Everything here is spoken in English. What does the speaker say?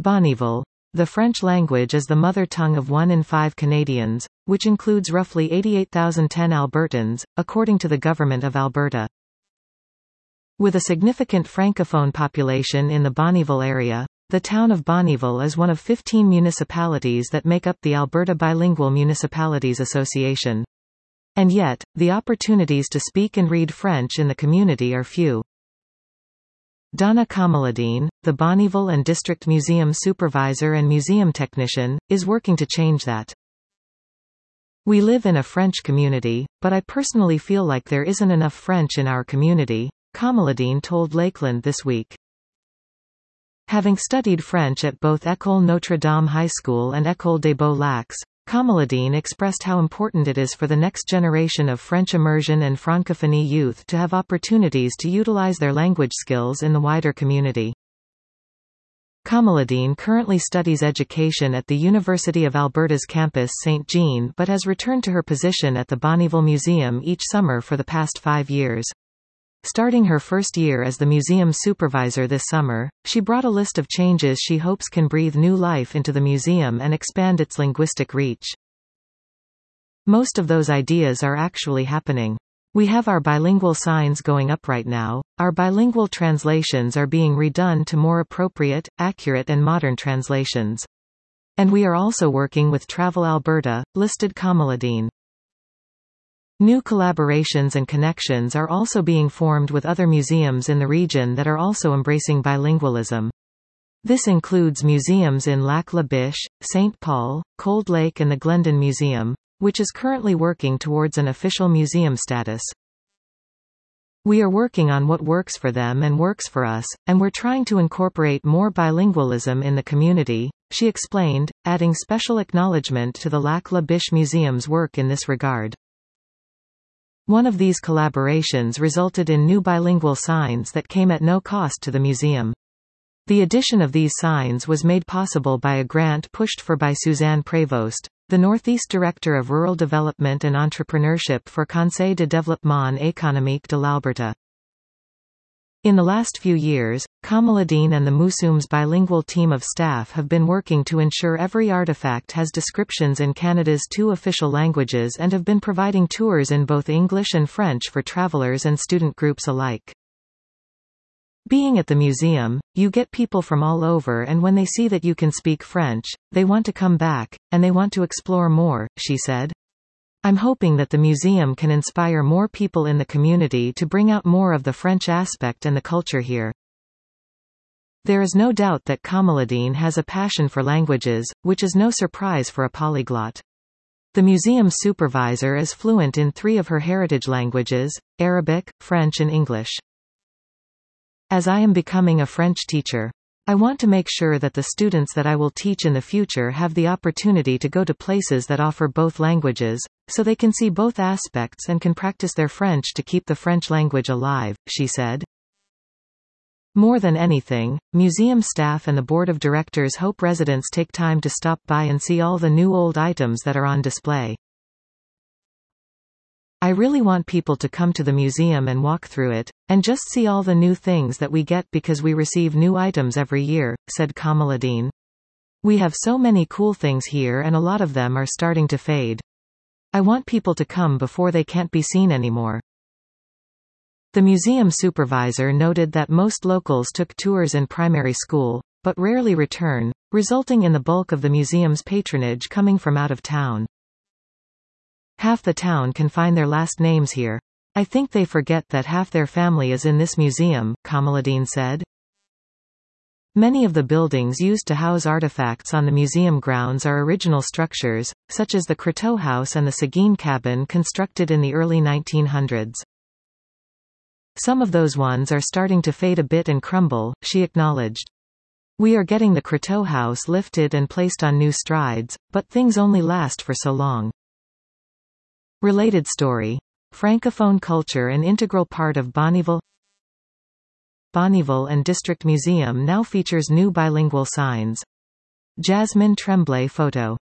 Bonnyville. The French language is the mother tongue of 1 in 5 Canadians, which includes roughly 88,010 Albertans, according to the Government of Alberta. With a significant francophone population in the Bonnyville area, the town of Bonnyville is one of 15 municipalities that make up the Alberta Bilingual Municipalities Association. And yet, the opportunities to speak and read French in the community are few. Donna Kamaladine, the Bonnyville and District Museum Supervisor and Museum Technician, is working to change that. We live in a French community, but I personally feel like there isn't enough French in our community, Kamaladine told Lakeland this week. Having studied French at both École Notre Dame High School and École des Beaux-Lacs, Kamaladine expressed how important it is for the next generation of French immersion and Francophonie youth to have opportunities to utilize their language skills in the wider community. Kamaladine currently studies education at the University of Alberta's campus St. Jean but has returned to her position at the Bonnyville Museum each summer for the past 5 years. Starting her first year as the museum supervisor this summer, she brought a list of changes she hopes can breathe new life into the museum and expand its linguistic reach. Most of those ideas are actually happening. We have our bilingual signs going up right now, our bilingual translations are being redone to more appropriate, accurate and modern translations. And we are also working with Travel Alberta, listed Kamaladine. New collaborations and connections are also being formed with other museums in the region that are also embracing bilingualism. This includes museums in Lac-La-Biche, St. Paul, Cold Lake and the Glendon Museum, which is currently working towards an official museum status. We are working on what works for them and works for us, and we're trying to incorporate more bilingualism in the community, she explained, adding special acknowledgement to the Lac-La-Biche Museum's work in this regard. One of these collaborations resulted in new bilingual signs that came at no cost to the museum. The addition of these signs was made possible by a grant pushed for by Suzanne Prévost, the Northeast Director of Rural Development and Entrepreneurship for Conseil de développement économique de l'Alberta. In the last few years, Kamaladine and the Museum's bilingual team of staff have been working to ensure every artifact has descriptions in Canada's 2 official languages and have been providing tours in both English and French for travelers and student groups alike. Being at the museum, you get people from all over and when they see that you can speak French, they want to come back, and they want to explore more, she said. I'm hoping that the museum can inspire more people in the community to bring out more of the French aspect and the culture here. There is no doubt that Kamaladine has a passion for languages, which is no surprise for a polyglot. The museum supervisor is fluent in 3 of her heritage languages, Arabic, French and English. As I am becoming a French teacher, I want to make sure that the students that I will teach in the future have the opportunity to go to places that offer both languages, so they can see both aspects and can practice their French to keep the French language alive, she said. More than anything, museum staff and the board of directors hope residents take time to stop by and see all the new old items that are on display. I really want people to come to the museum and walk through it, and just see all the new things that we get because we receive new items every year, said Kamaladine. We have so many cool things here and a lot of them are starting to fade. I want people to come before they can't be seen anymore. The museum supervisor noted that most locals took tours in primary school, but rarely return, resulting in the bulk of the museum's patronage coming from out of town. Half the town can find their last names here. I think they forget that half their family is in this museum, Kamaladine said. Many of the buildings used to house artifacts on the museum grounds are original structures, such as the Croteau House and the Seguin Cabin constructed in the early 1900s. Some of those ones are starting to fade a bit and crumble, she acknowledged. We are getting the Croteau House lifted and placed on new strides, but things only last for so long. Related story. Francophone culture an integral part of Bonnyville. Bonnyville and District Museum now features new bilingual signs. Jasmine Tremblay photo.